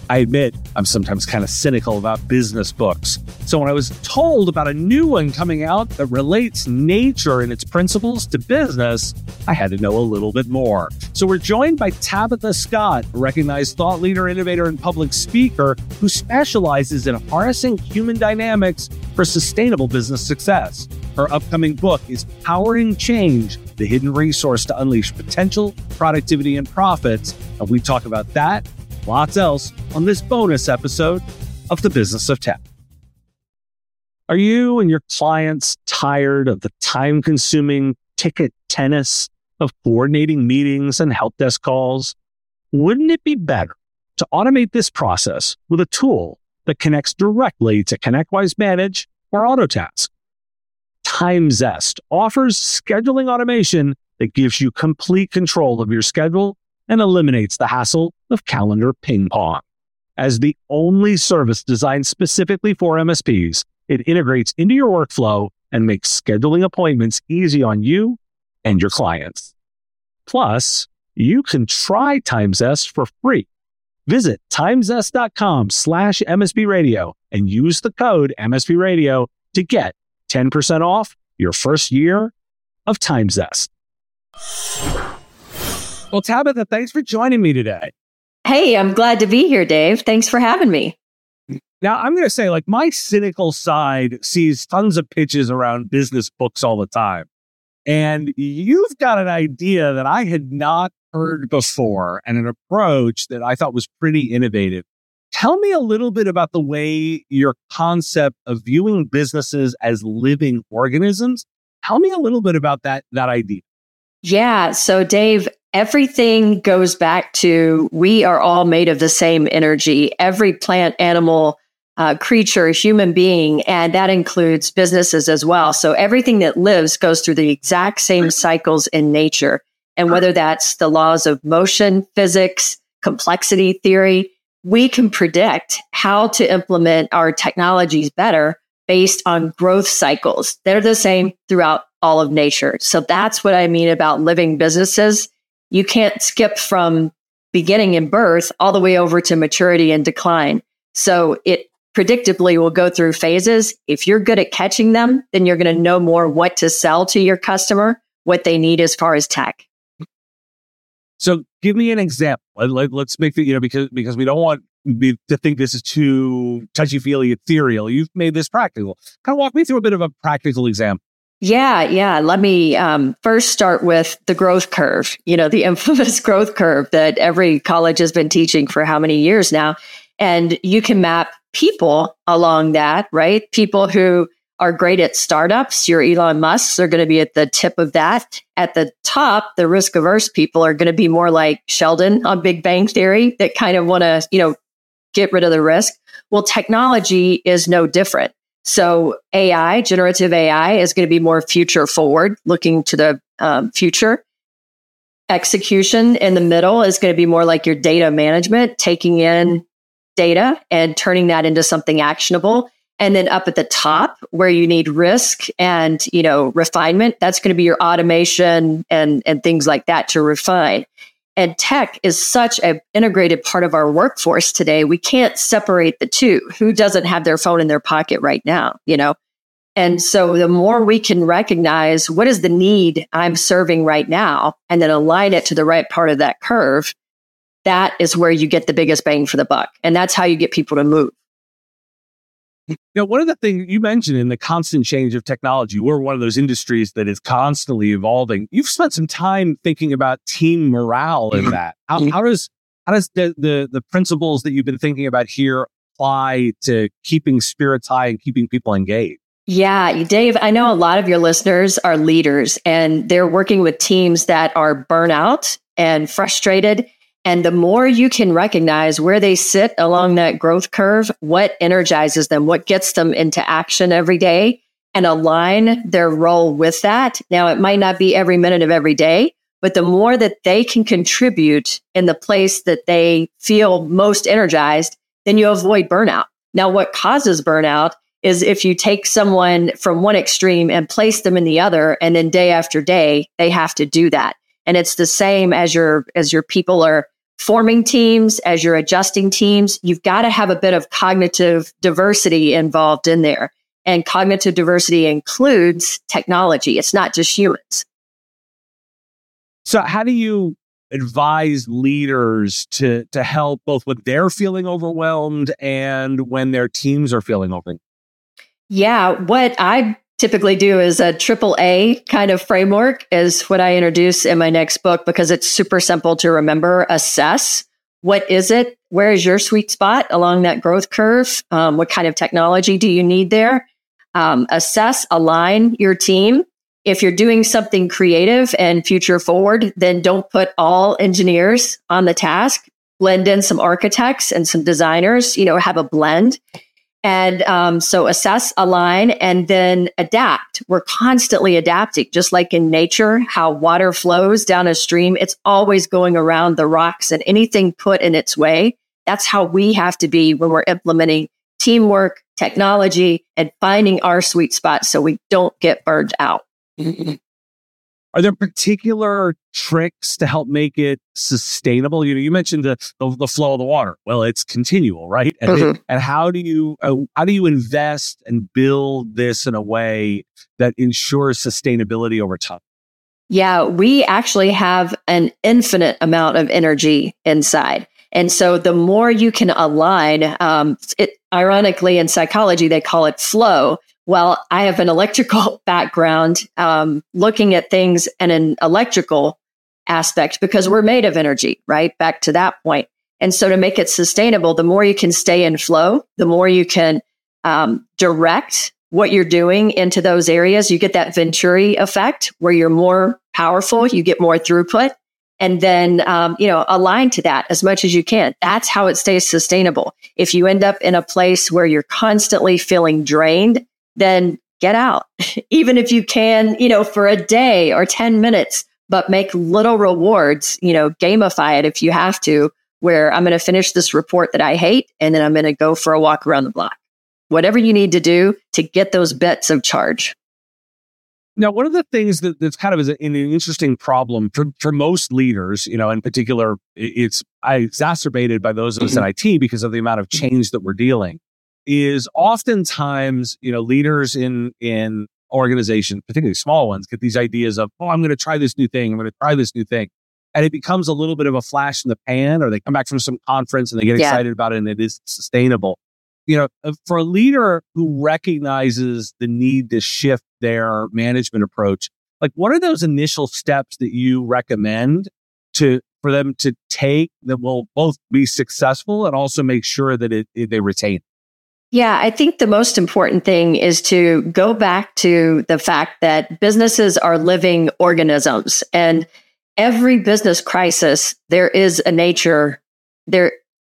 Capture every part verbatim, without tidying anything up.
I admit I'm sometimes kind of cynical about business books. So when I was told about a new one coming out that relates nature and its principles to business, I had to know a little bit more. So we're joined by Tabitha Scott, a recognized thought leader, innovator, and public speaker who specializes in harnessing human dynamics for sustainable business success. Her upcoming book is Powering Change, the hidden resource to unleash potential, productivity, and profits. And we talk about that, lots else, on this bonus episode of The Business of Tech. Are you and your clients tired of the time-consuming ticket tennis of coordinating meetings and help desk calls? Wouldn't it be better to automate this process with a tool that connects directly to ConnectWise Manage or Autotask? TimeZest offers scheduling automation that gives you complete control of your schedule and eliminates the hassle of calendar ping pong. As the only service designed specifically for M S Ps, it integrates into your workflow and makes scheduling appointments easy on you and your clients. Plus, you can try TimeZest for free. Visit timezest.com slash MSP radio and use the code M S P radio to get ten percent off your first year of TimeZest. Well, Tabitha, thanks for joining me today. Hey, I'm glad to be here, Dave. Thanks for having me. Now, I'm going to say, like, my cynical side sees tons of pitches around business books all the time. And you've got an idea that I had not heard before and an approach that I thought was pretty innovative. Tell me a little bit about the way your concept of viewing businesses as living organisms. Tell me a little bit about that, that idea. Yeah. So, Dave, everything goes back to we are all made of the same energy. Every plant, animal, uh, creature, human being, and that includes businesses as well. So everything that lives goes through the exact same cycles in nature. And whether that's the laws of motion, physics, complexity theory, we can predict how to implement our technologies better based on growth cycles. They're the same throughout all of nature. So that's what I mean about living businesses. You can't skip from beginning in birth all the way over to maturity and decline. So it predictably will go through phases. If you're good at catching them, then you're going to know more what to sell to your customer, what they need as far as tech. So give me an example. Let, let's make the, you know, because, because we don't want me to think this is too touchy-feely ethereal. You've made this practical. Kind of walk me through a bit of a practical example. Yeah, yeah. Let me um, first start with the growth curve, you know, the infamous growth curve that every college has been teaching for how many years now. And you can map people along that, right? People who are great at startups, your Elon Musks are going to be at the tip of that. At the top, the risk averse people are going to be more like Sheldon on Big Bang Theory that kind of want to, you know, get rid of the risk. Well, technology is no different. So A I, generative A I, is going to be more future forward, looking to the um, future. Execution in the middle is going to be more like your data management, taking in data and turning that into something actionable. And then up at the top, where you need risk and, you know, refinement, that's going to be your automation and, and things like that to refine. And tech is such an integrated part of our workforce today. We can't separate the two. Who doesn't have their phone in their pocket right now, you know? And so the more we can recognize what is the need I'm serving right now, and then align it to the right part of that curve, that is where you get the biggest bang for the buck. And that's how you get people to move. You know, one of the things you mentioned in the constant change of technology, we're one of those industries that is constantly evolving. You've spent some time thinking about team morale in that. How, how does how does the, the the principles that you've been thinking about here apply to keeping spirits high and keeping people engaged? Yeah, Dave, I know a lot of your listeners are leaders and they're working with teams that are burnout and frustrated. And the more you can recognize where they sit along that growth curve, what energizes them, what gets them into action every day, and align their role with that. Now, it might not be every minute of every day, but the more that they can contribute in the place that they feel most energized, then you avoid burnout. Now, what causes burnout is if you take someone from one extreme and place them in the other, and then day after day, they have to do that. And it's the same as your as your people are forming teams, as you're adjusting teams, you've got to have a bit of cognitive diversity involved in there. And cognitive diversity includes technology. It's not just humans. So how do you advise leaders to to help both when they're feeling overwhelmed and when their teams are feeling overwhelmed? Yeah, what I typically do is a triple A kind of framework is what I introduce in my next book because it's super simple to remember. Assess. What is it? Where is your sweet spot along that growth curve? Um, what kind of technology do you need there? Um, assess, align your team. If you're doing something creative and future forward, then don't put all engineers on the task. Blend in some architects and some designers, you know, have a blend. And um, so assess, align, and then adapt. We're constantly adapting, just like in nature, how water flows down a stream. It's always going around the rocks and anything put in its way. That's how we have to be when we're implementing teamwork, technology, and finding our sweet spot so we don't get burned out. Are there particular tricks to help make it sustainable? You know, you mentioned the the, the flow of the water. Well, it's continual, right? And, Mm-hmm. it, and how do you uh, how do you invest and build this in a way that ensures sustainability over time? Yeah, we actually have an infinite amount of energy inside. And so the more you can align, um, it, ironically in psychology, they call it flow. Well, I have an electrical background, um, looking at things in an electrical aspect because we're made of energy, right? Back to that point. And so to make it sustainable, the more you can stay in flow, the more you can um, direct what you're doing into those areas. You get that Venturi effect where you're more powerful, you get more throughput, and then, um, you know, align to that as much as you can. That's how it stays sustainable. If you end up in a place where you're constantly feeling drained, then get out, even if you can, you know, for a day or ten minutes, but make little rewards, you know, gamify it if you have to, where I'm going to finish this report that I hate, and then I'm going to go for a walk around the block. Whatever you need to do to get those bits of charge. Now, one of the things that, that's kind of is an, an interesting problem for, for most leaders, you know, in particular, it's exacerbated by those of us in I T because of the amount of change that we're dealing, is oftentimes, you know, leaders in in organizations, particularly small ones, get these ideas of, oh, I'm going to try this new thing. I'm going to try this new thing. And it becomes a little bit of a flash in the pan, or they come back from some conference and they get Yeah. excited about it and it is sustainable. You know, for a leader who recognizes the need to shift their management approach, like what are those initial steps that you recommend to for them to take that will both be successful and also make sure that it, it they retain? Yeah, I think the most important thing is to go back to the fact that businesses are living organisms, and every business crisis, there is a nature there.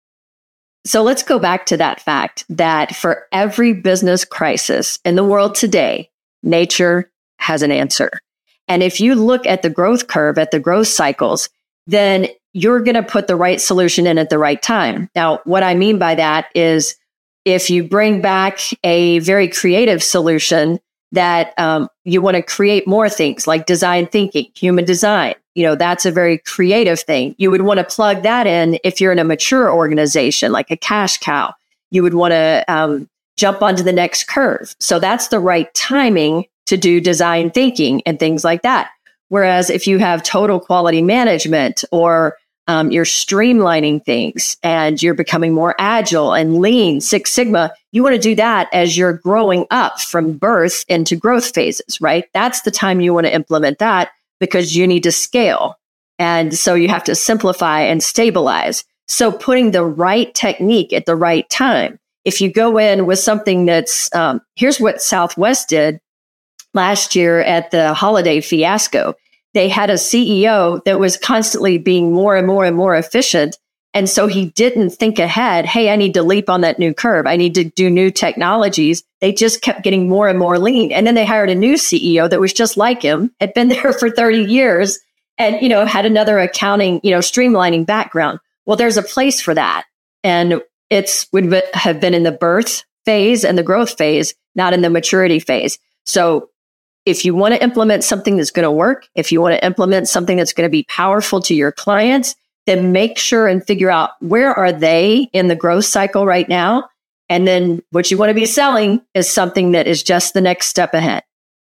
So let's go back to that fact that for every business crisis in the world today, nature has an answer. And if you look at the growth curve, at the growth cycles, then you're going to put the right solution in at the right time. Now, what I mean by that is if you bring back a very creative solution that um, you want to create more things like design thinking, human design, you know, that's a very creative thing. You would want to plug that in if you're in a mature organization like a cash cow. You would want to um, jump onto the next curve. So that's the right timing to do design thinking and things like that. Whereas if you have total quality management or um, you're streamlining things and you're becoming more agile and lean, Six Sigma, you want to do that as you're growing up from birth into growth phases, right? That's the time you want to implement that because you need to scale. And so you have to simplify and stabilize. So putting the right technique at the right time. If you go in with something that's, um, here's what Southwest did last year at the holiday fiasco. They had a C E O that was constantly being more and more and more efficient. And so he didn't think ahead, hey, I need to leap on that new curve. I need to do new technologies. They just kept getting more and more lean. And then they hired a new C E O that was just like him, had been there for thirty years and, you know, had another accounting, you know, streamlining background. Well, there's a place for that. And it's would have been in the birth phase and the growth phase, not in the maturity phase. So if you want to implement something that's going to work, if you want to implement something that's going to be powerful to your clients, then make sure and figure out where are they in the growth cycle right now. And then what you want to be selling is something that is just the next step ahead.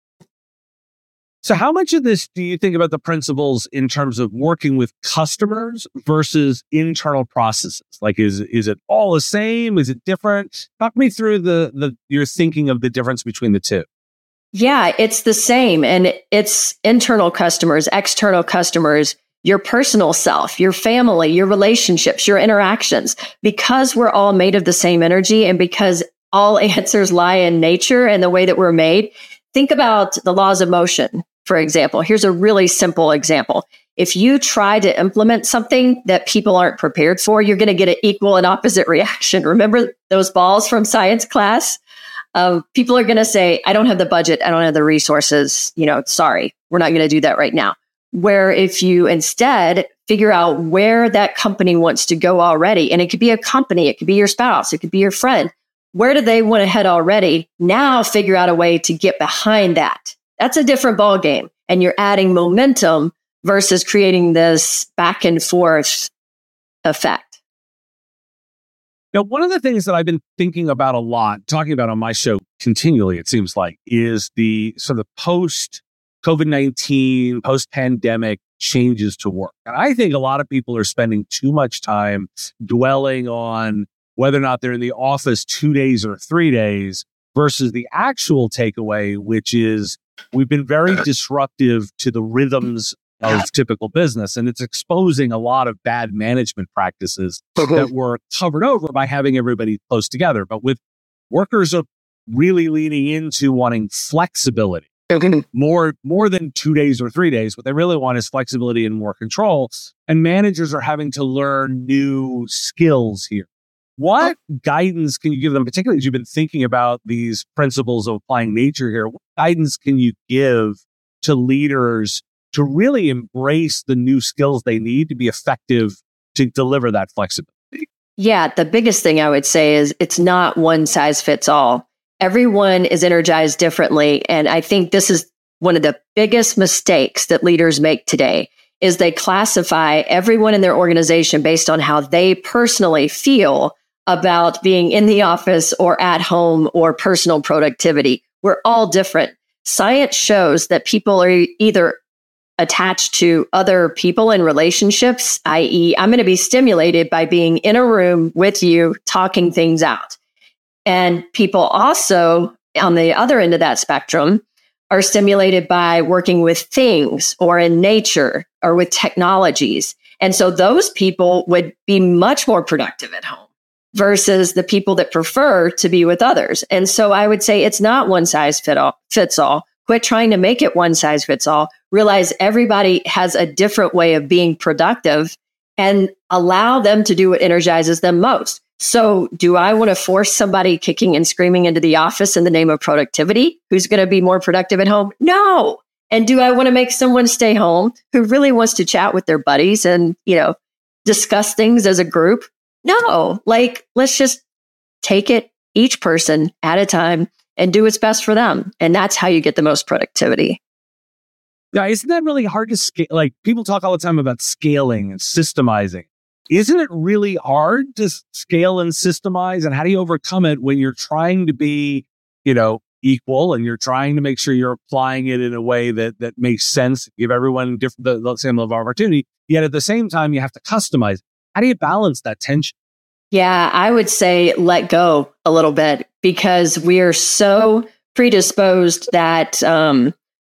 So how much of this do you think about the principles in terms of working with customers versus internal processes? Like, is is it all the same? Is it different? Talk me through the, the your thinking of the difference between the two. Yeah, it's the same. And it's internal customers, external customers, your personal self, your family, your relationships, your interactions. Because we're all made of the same energy and because all answers lie in nature and the way that we're made, think about the laws of motion. For example, here's a really simple example. If you try to implement something that people aren't prepared for, you're going to get an equal and opposite reaction. Remember those balls from science class? Um, people are going to say, I don't have the budget. I don't have the resources. You know, sorry, we're not going to do that right now. Where if you instead figure out where that company wants to go already, and it could be a company, it could be your spouse, it could be your friend. Where do they want to head already? Now figure out a way to get behind that. That's a different ball game. And you're adding momentum versus creating this back and forth effect. Now, one of the things that I've been thinking about a lot, talking about on my show continually, it seems like, is the sort of post-COVID nineteen, post-pandemic changes to work. And I think a lot of people are spending too much time dwelling on whether or not they're in the office two days or three days versus the actual takeaway, which is we've been very disruptive to the rhythms of typical business, and it's exposing a lot of bad management practices that were covered over by having everybody close together. But with workers are really leaning into wanting flexibility, more more than two days or three days. What they really want is flexibility and more control. And managers are having to learn new skills here. What guidance can you give them, particularly as you've been thinking about these principles of applying nature here? What guidance can you give to leaders to really embrace the new skills they need to be effective to deliver that flexibility? Yeah, the biggest thing I would say is it's not one size fits all. Everyone is energized differently. And I think this is one of the biggest mistakes that leaders make today is they classify everyone in their organization based on how they personally feel about being in the office or at home or personal productivity. We're all different. Science shows that people are either attached to other people in relationships, that is, I'm going to be stimulated by being in a room with you, talking things out. And people also, on the other end of that spectrum, are stimulated by working with things or in nature or with technologies. And so those people would be much more productive at home versus the people that prefer to be with others. And so I would say it's not one size fit all, fits all. Quit trying to make it one size fits all. Realize everybody has a different way of being productive and allow them to do what energizes them most. So do I want to force somebody kicking and screaming into the office in the name of productivity who's going to be more productive at home? No. And do I want to make someone stay home who really wants to chat with their buddies and, you know, discuss things as a group? No. Like, let's just take it each person at a time and do what's best for them. And that's how you get the most productivity. Yeah, isn't that really hard to scale? Like, people talk all the time about scaling and systemizing. Isn't it really hard to scale and systemize? And how do you overcome it when you're trying to be, you know, equal and you're trying to make sure you're applying it in a way that that makes sense, give everyone different the, the same level of opportunity, yet at the same time you have to customize. How do you balance that tension? Yeah, I would say let go a little bit because we are so predisposed that, um,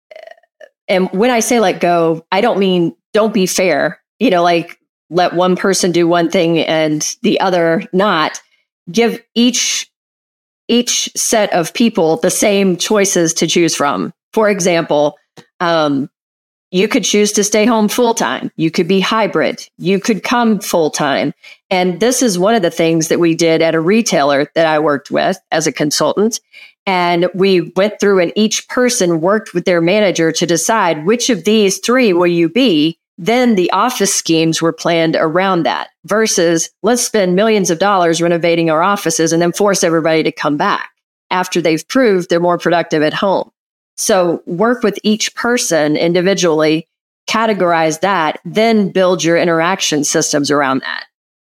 and when I say let go, I don't mean don't be fair, you know, like let one person do one thing and the other not. Give each each set of people the same choices to choose from. For example, um, you could choose to stay home full time. You could be hybrid. You could come full time. And this is one of the things that we did at a retailer that I worked with as a consultant. And we went through and each person worked with their manager to decide which of these three will you be. Then the office schemes were planned around that versus let's spend millions of dollars renovating our offices and then force everybody to come back after they've proved they're more productive at home. So work with each person individually categorize that, then build your interaction systems around that.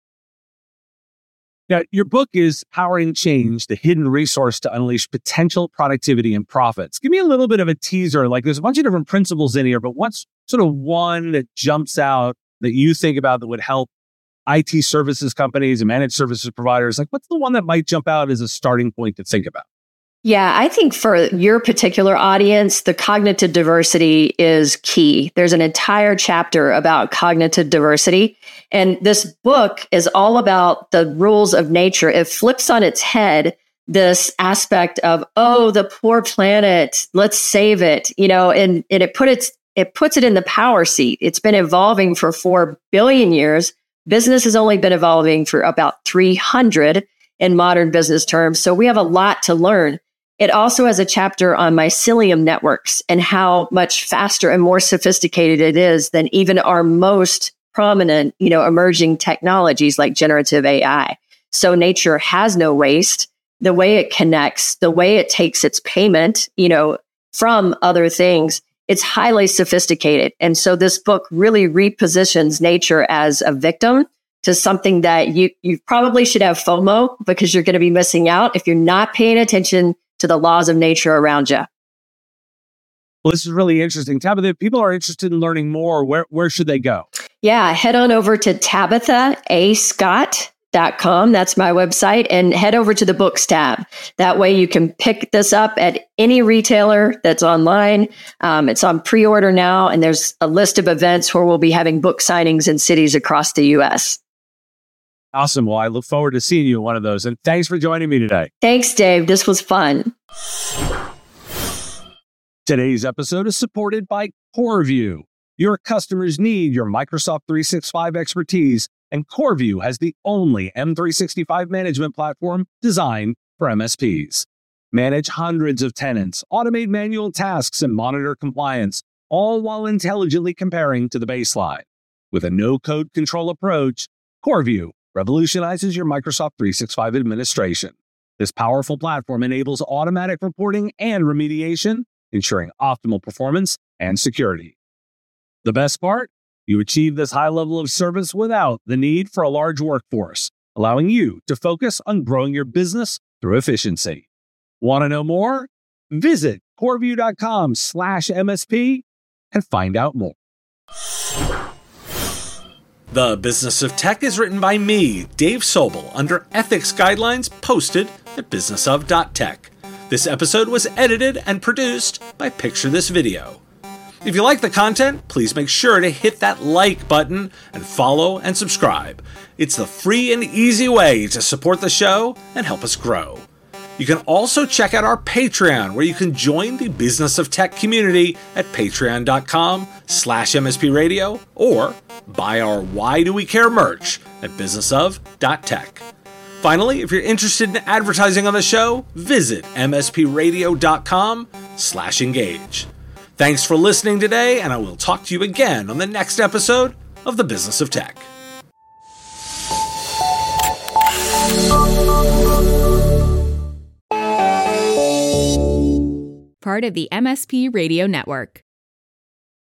Now, your book is Powering Change, the hidden resource to unleash potential productivity and profits. Give me a little bit of a teaser. Like, there's a bunch of different principles in here, but what's sort of one that jumps out that you think about that would help I T services companies and managed services providers? Like, what's the one that might jump out as a starting point to think about? Yeah, I think for your particular audience, the cognitive diversity is key. There's an entire chapter about cognitive diversity. And this book is all about the rules of nature. It flips on its head this aspect of, oh, the poor planet, let's save it, you know, and, and it put its, it puts it in the power seat. It's been evolving for four billion years. Business has only been evolving for about three hundred in modern business terms. So we have a lot to learn. It also has a chapter on mycelium networks and how much faster and more sophisticated it is than even our most prominent, you know, emerging technologies like generative A I. So nature has no waste. The way it connects, the way it takes its payment, you know, from other things, it's highly sophisticated. And so this book really repositions nature as a victim to something that you, you probably should have FOMO because you're going to be missing out if you're not paying attention to the laws of nature around you. Well, this is really interesting. Tabitha, if people are interested in learning more, where, where should they go? Yeah, head on over to tabitha a scott dot com. That's my website. And head over to the books tab. That way you can pick this up at any retailer that's online. Um, it's on pre-order now. And there's a list of events where we'll be having book signings in cities across the U S. Awesome. Well, I look forward to seeing you in one of those. And thanks for joining me today. Thanks, Dave. This was fun. Today's episode is supported by CoreView. Your customers need your Microsoft three sixty-five expertise, and CoreView has the only M three sixty-five management platform designed for M S Ps. Manage hundreds of tenants, automate manual tasks, and monitor compliance, all while intelligently comparing to the baseline. With a no-code control approach, CoreView revolutionizes your Microsoft three sixty-five administration. This powerful platform enables automatic reporting and remediation, ensuring optimal performance and security. The best part? You achieve this high level of service without the need for a large workforce, allowing you to focus on growing your business through efficiency. Want to know more? Visit coreview.com slash MSP and find out more. The Business of Tech is written by me, Dave Sobel, under ethics guidelines posted at business of dot tech. This episode was edited and produced by Picture This Video. If you like the content, please make sure to hit that like button and follow and subscribe. It's the free and easy way to support the show and help us grow. You can also check out our Patreon, where you can join the Business of Tech community at patreon.com slash MSP radio, or buy our Why Do We Care merch at business of dot tech. Finally, if you're interested in advertising on the show, visit mspradio.com slash engage. Thanks for listening today, and I will talk to you again on the next episode of The Business of Tech. Part of the M S P Radio Network.